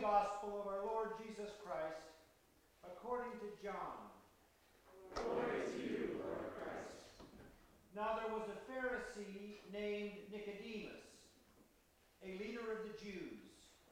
Gospel of our Lord Jesus Christ, according to John. Glory to you, Lord Christ. Now there was a Pharisee named Nicodemus, a leader of the Jews.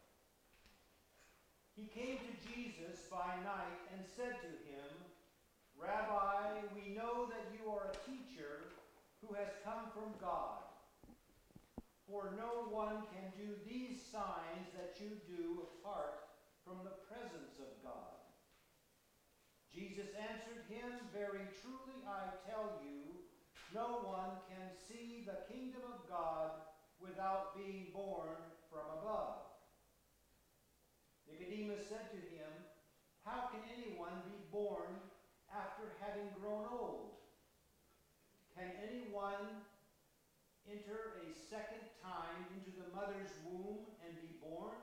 He came to Jesus by night and said to him, Rabbi, we know that you are a teacher who has come from God. For no one can do these signs that you do apart from the presence of God. Jesus answered him, Very truly I tell you, no one can see the kingdom of God without being born from above. Nicodemus said to him, How can anyone be born after having grown old? Can anyone enter a second time into the mother's womb and be born?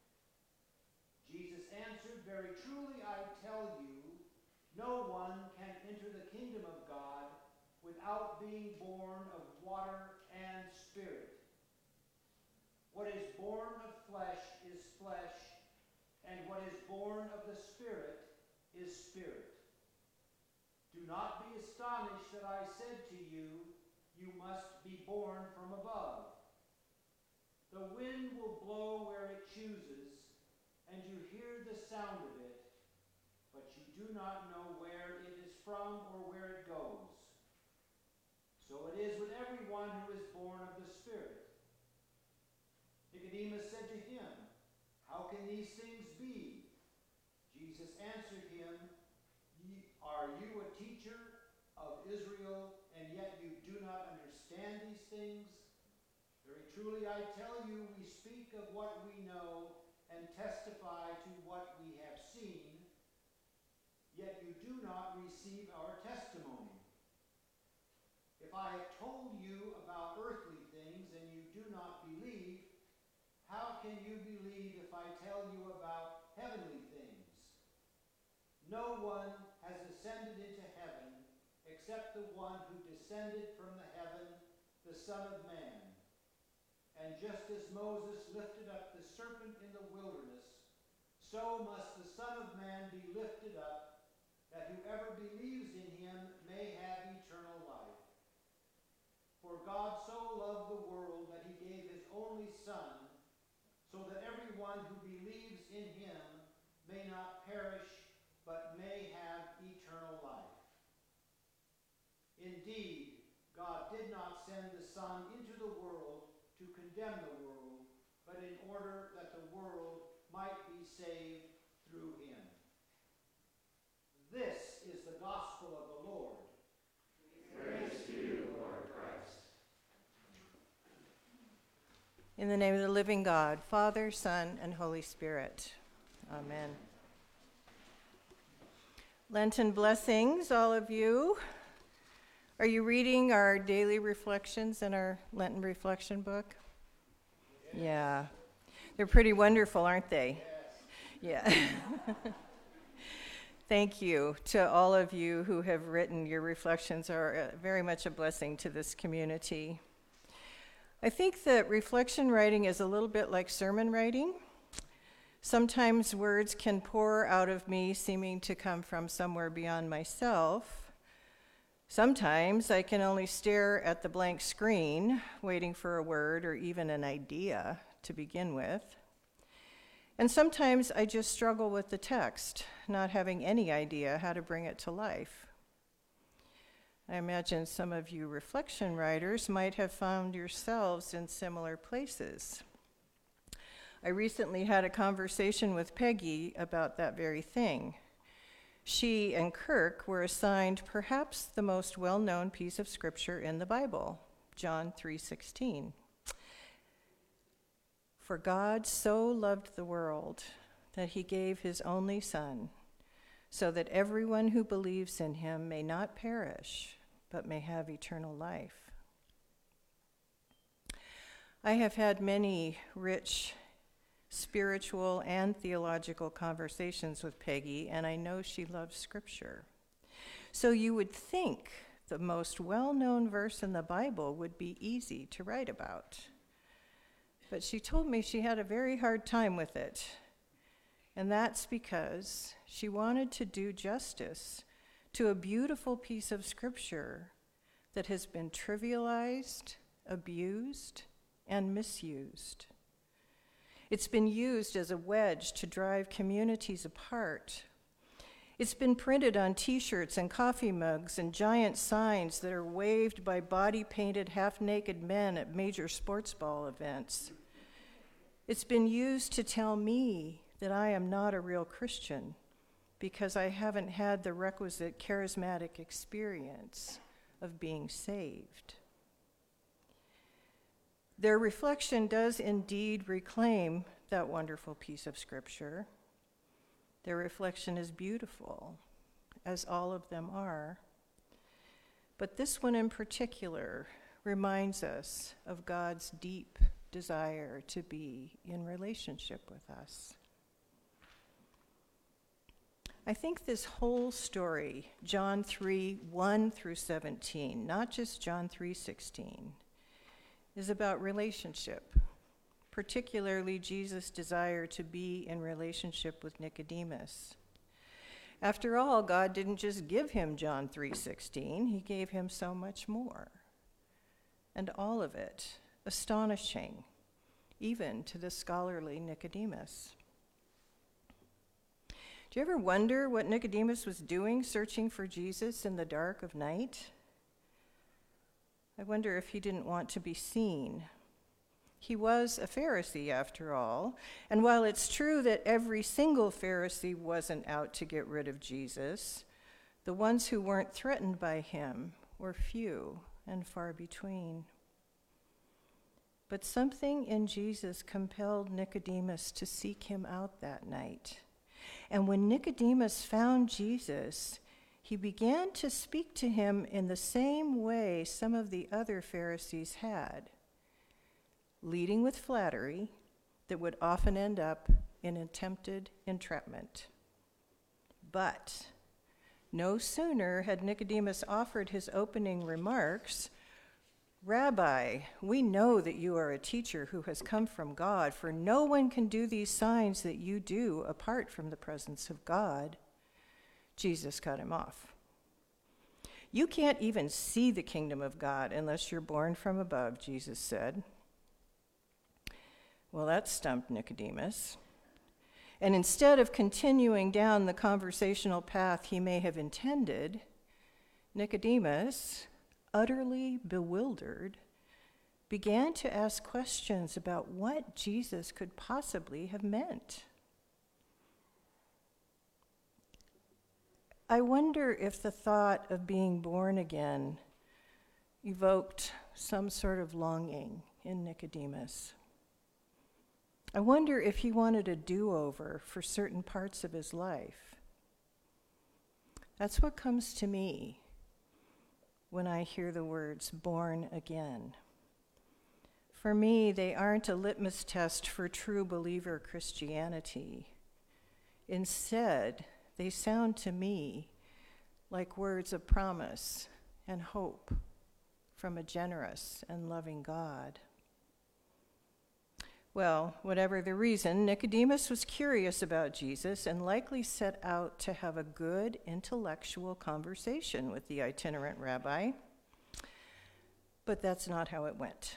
Jesus answered, Very truly I tell you, no one can enter the kingdom of God without being born of water and spirit. What is born of flesh is flesh, and what is born of the Spirit is spirit. Do not be astonished that I said to you, you must be born from above. The wind will blow where it chooses, and you hear the sound of it, but you do not know where it is from or where it goes. So it is with everyone who is born of the Spirit. Nicodemus said to him, How can these things be? Jesus answered him, Are you a teacher of Israel, and yet you do not understand these things? Very truly I tell you, we speak of what we know and testify to what we have seen, yet you do not receive our testimony. If I have told you about earthly things and you do not believe, how can you believe if I tell you about heavenly things? No one has ascended into heaven except the one who descended from the heaven, the Son of Man. And just as Moses lifted up the serpent in the wilderness, so must the Son of Man be lifted up, that whoever believes in him may have eternal life. For God so loved the world that he gave his only Son, so that everyone who believes in him may not perish, but may have eternal life. Indeed, God did not send the Son into the world to condemn the world, but in order that the world might be saved through him. This is the gospel of the Lord. Praise to you, Lord Christ. In the name of the living God, Father, Son, and Holy Spirit. Amen. Lenten blessings, all of you. Are you reading our daily reflections in our Lenten reflection book? Yes. Yeah. They're pretty wonderful, aren't they? Yes. Yeah. Thank you to all of you who have written. Your reflections are very much a blessing to this community. I think that reflection writing is a little bit like sermon writing. Sometimes words can pour out of me seeming to come from somewhere beyond myself. Sometimes I can only stare at the blank screen, waiting for a word or even an idea to begin with. And sometimes I just struggle with the text, not having any idea how to bring it to life. I imagine some of you reflection writers might have found yourselves in similar places. I recently had a conversation with Peggy about that very thing. She and Kirk were assigned perhaps the most well-known piece of scripture in the Bible, John 3:16. For God so loved the world that he gave his only Son, so that everyone who believes in him may not perish, but may have eternal life. I have had many rich spiritual and theological conversations with Peggy, and I know she loves Scripture. So you would think the most well-known verse in the Bible would be easy to write about. But she told me she had a very hard time with it. And that's because she wanted to do justice to a beautiful piece of scripture that has been trivialized, abused, and misused. It's been used as a wedge to drive communities apart. It's been printed on t-shirts and coffee mugs and giant signs that are waved by body-painted, half-naked men at major sports ball events. It's been used to tell me that I am not a real Christian because I haven't had the requisite charismatic experience of being saved. Their reflection does indeed reclaim that wonderful piece of scripture. Their reflection is beautiful, as all of them are. But this one in particular reminds us of God's deep desire to be in relationship with us. I think this whole story, John 3:1-17, not just John 3:16, is about relationship, particularly Jesus' desire to be in relationship with Nicodemus. After all, God didn't just give him John 3:16, he gave him so much more. And all of it astonishing, even to the scholarly Nicodemus. Do you ever wonder what Nicodemus was doing searching for Jesus in the dark of night? I wonder if he didn't want to be seen. He was a Pharisee, after all, and while it's true that every single Pharisee wasn't out to get rid of Jesus, the ones who weren't threatened by him were few and far between. But something in Jesus compelled Nicodemus to seek him out that night. And when Nicodemus found Jesus, he began to speak to him in the same way some of the other Pharisees had, leading with flattery that would often end up in attempted entrapment. But no sooner had Nicodemus offered his opening remarks, "Rabbi, we know that you are a teacher who has come from God, for no one can do these signs that you do apart from the presence of God," Jesus cut him off. "You can't even see the kingdom of God unless you're born from above," Jesus said. Well, that stumped Nicodemus. And instead of continuing down the conversational path he may have intended, Nicodemus, utterly bewildered, began to ask questions about what Jesus could possibly have meant. I wonder if the thought of being born again evoked some sort of longing in Nicodemus. I wonder if he wanted a do-over for certain parts of his life. That's what comes to me when I hear the words born again. For me, they aren't a litmus test for true believer Christianity. Instead, they sound to me like words of promise and hope from a generous and loving God. Well, whatever the reason, Nicodemus was curious about Jesus and likely set out to have a good intellectual conversation with the itinerant rabbi. But that's not how it went.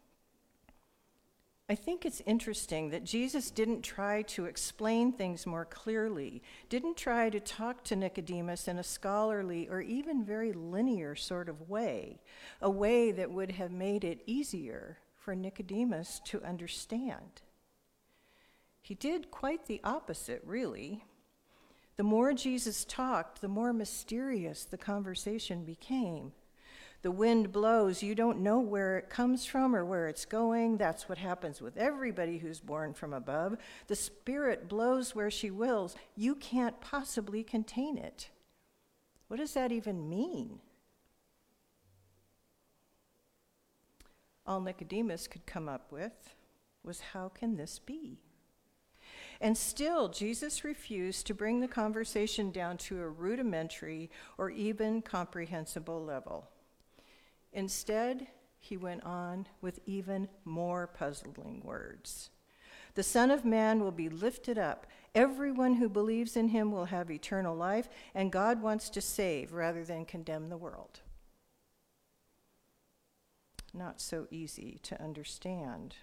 I think it's interesting that Jesus didn't try to explain things more clearly, didn't try to talk to Nicodemus in a scholarly or even very linear sort of way, a way that would have made it easier for Nicodemus to understand. He did quite the opposite, really. The more Jesus talked, the more mysterious the conversation became. The wind blows, you don't know where it comes from or where it's going. That's what happens with everybody who's born from above. The Spirit blows where she wills. You can't possibly contain it. What does that even mean? All Nicodemus could come up with was, how can this be? And still, Jesus refused to bring the conversation down to a rudimentary or even comprehensible level. Instead, he went on with even more puzzling words. The Son of Man will be lifted up. Everyone who believes in him will have eternal life, and God wants to save rather than condemn the world. Not so easy to understand.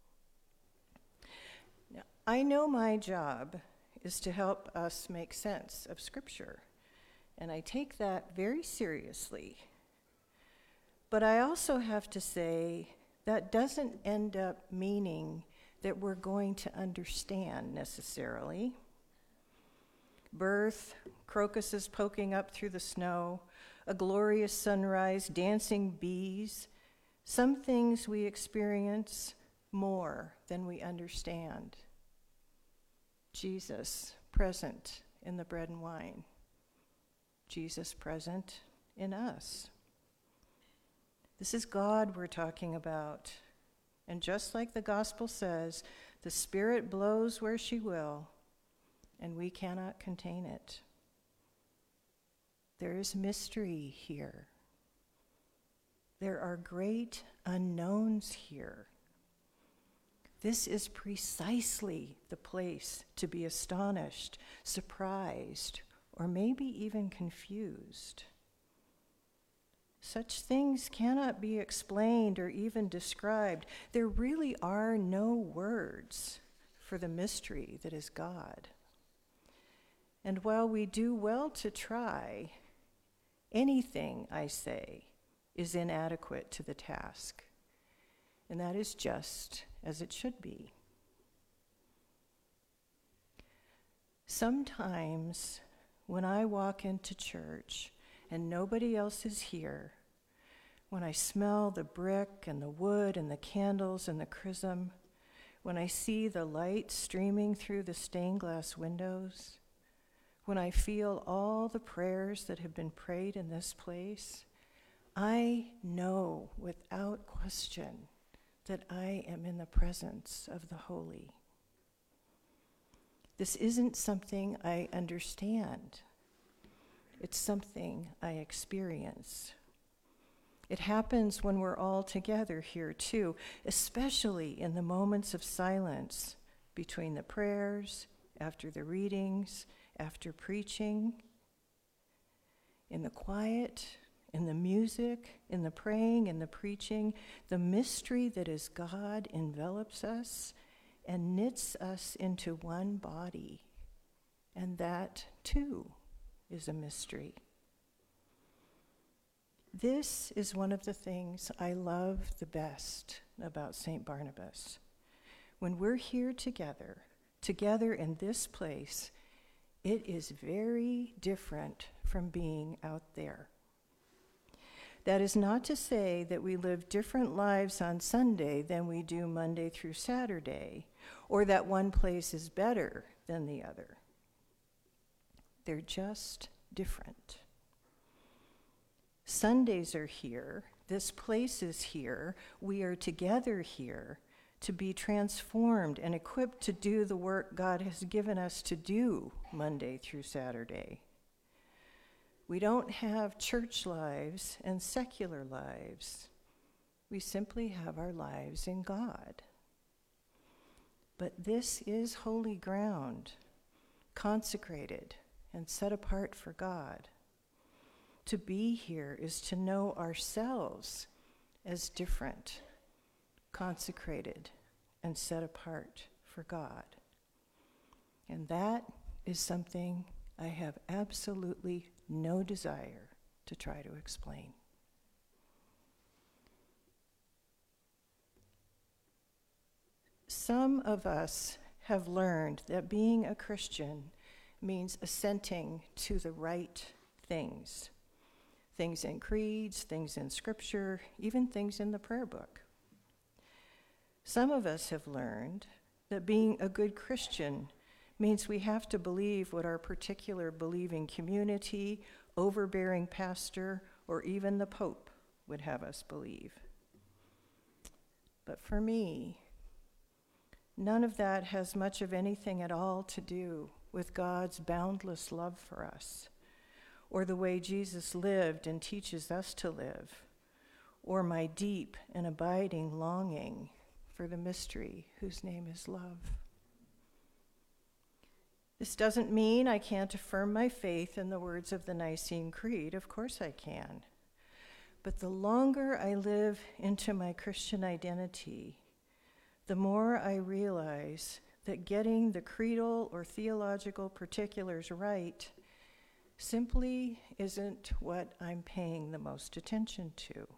Now, I know my job is to help us make sense of Scripture, and I take that very seriously. But I also have to say that doesn't end up meaning that we're going to understand necessarily. Birth, crocuses poking up through the snow, a glorious sunrise, dancing bees, some things we experience more than we understand. Jesus present in the bread and wine. Jesus present in us. This is God we're talking about. And just like the gospel says, the Spirit blows where she will, and we cannot contain it. There is mystery here. There are great unknowns here. This is precisely the place to be astonished, surprised, or maybe even confused. Such things cannot be explained or even described. There really are no words for the mystery that is God. And while we do well to try, anything, I say, is inadequate to the task. And that is just as it should be. Sometimes when I walk into church and nobody else is here, when I smell the brick and the wood and the candles and the chrism, when I see the light streaming through the stained glass windows, when I feel all the prayers that have been prayed in this place, I know without question that I am in the presence of the holy. This isn't something I understand. It's something I experience. It happens when we're all together here too, especially in the moments of silence between the prayers, after the readings, after preaching. In the quiet, in the music, in the praying, in the preaching, the mystery that is God envelops us and knits us into one body. And that, too, is a mystery. This is one of the things I love the best about St. Barnabas. When we're here together in this place, it is very different from being out there. That is not to say that we live different lives on Sunday than we do Monday through Saturday, or that one place is better than the other. They're just different. Sundays are here, this place is here, we are together here to be transformed and equipped to do the work God has given us to do Monday through Saturday. We don't have church lives and secular lives. We simply have our lives in God. But this is holy ground, consecrated and set apart for God. To be here is to know ourselves as different, consecrated, and set apart for God. And that is something I have absolutely no desire to try to explain. Some of us have learned that being a Christian means assenting to the right things. Things in creeds, things in scripture, even things in the prayer book. Some of us have learned that being a good Christian means we have to believe what our particular believing community, overbearing pastor, or even the Pope would have us believe. But for me, none of that has much of anything at all to do with God's boundless love for us, or the way Jesus lived and teaches us to live, or my deep and abiding longing for the mystery whose name is love. This doesn't mean I can't affirm my faith in the words of the Nicene Creed. Of course I can. But the longer I live into my Christian identity, the more I realize that getting the creedal or theological particulars right simply isn't what I'm paying the most attention to.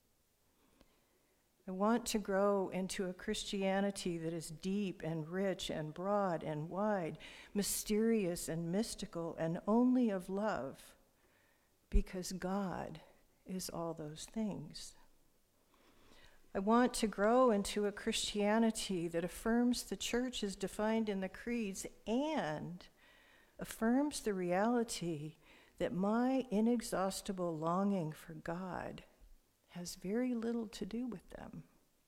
I want to grow into a Christianity that is deep and rich and broad and wide, mysterious and mystical, and only of love, because God is all those things. I want to grow into a Christianity that affirms the church as defined in the creeds and affirms the reality that my inexhaustible longing for God has very little to do with them.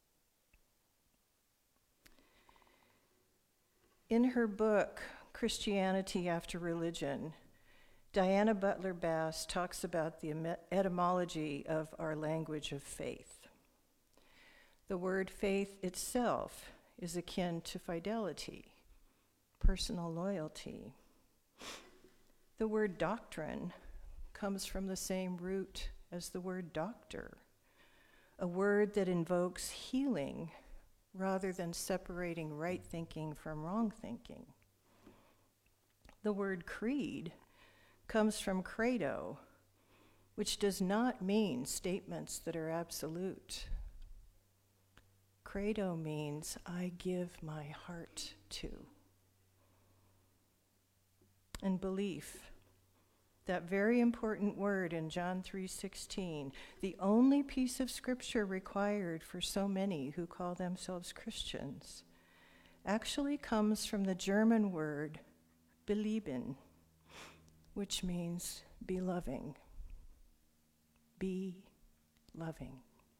In her book, Christianity After Religion, Diana Butler Bass talks about the etymology of our language of faith. The word faith itself is akin to fidelity, personal loyalty. The word doctrine comes from the same root as the word doctor, a word that invokes healing rather than separating right thinking from wrong thinking. The word creed comes from credo, which does not mean statements that are absolute. Credo means I give my heart to. And belief, that very important word in John 3:16, the only piece of scripture required for so many who call themselves Christians, actually comes from the German word belieben, which means be loving. Be loving.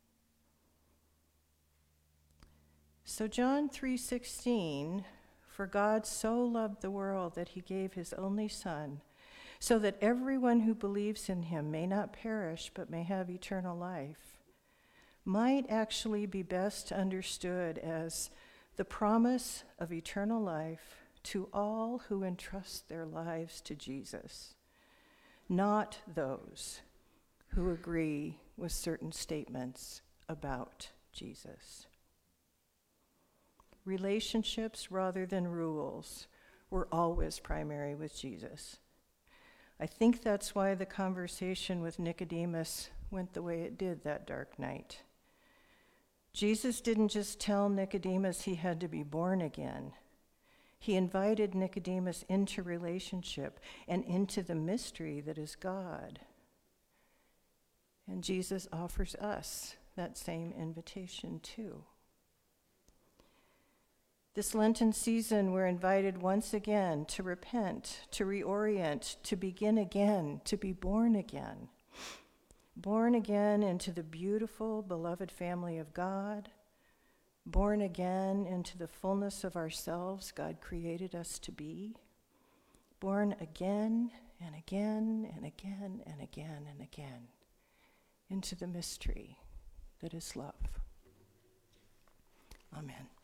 So John 3:16, for God so loved the world that he gave his only Son, so that everyone who believes in him may not perish but may have eternal life, might actually be best understood as the promise of eternal life to all who entrust their lives to Jesus, not those who agree with certain statements about Jesus. Relationships rather than rules were always primary with Jesus. I think that's why the conversation with Nicodemus went the way it did that dark night. Jesus didn't just tell Nicodemus he had to be born again. He invited Nicodemus into relationship and into the mystery that is God. And Jesus offers us that same invitation too. This Lenten season, we're invited once again to repent, to reorient, to begin again, to be born again. Born again into the beautiful, beloved family of God. Born again into the fullness of ourselves God created us to be. Born again and again and again and again and again into the mystery that is love. Amen.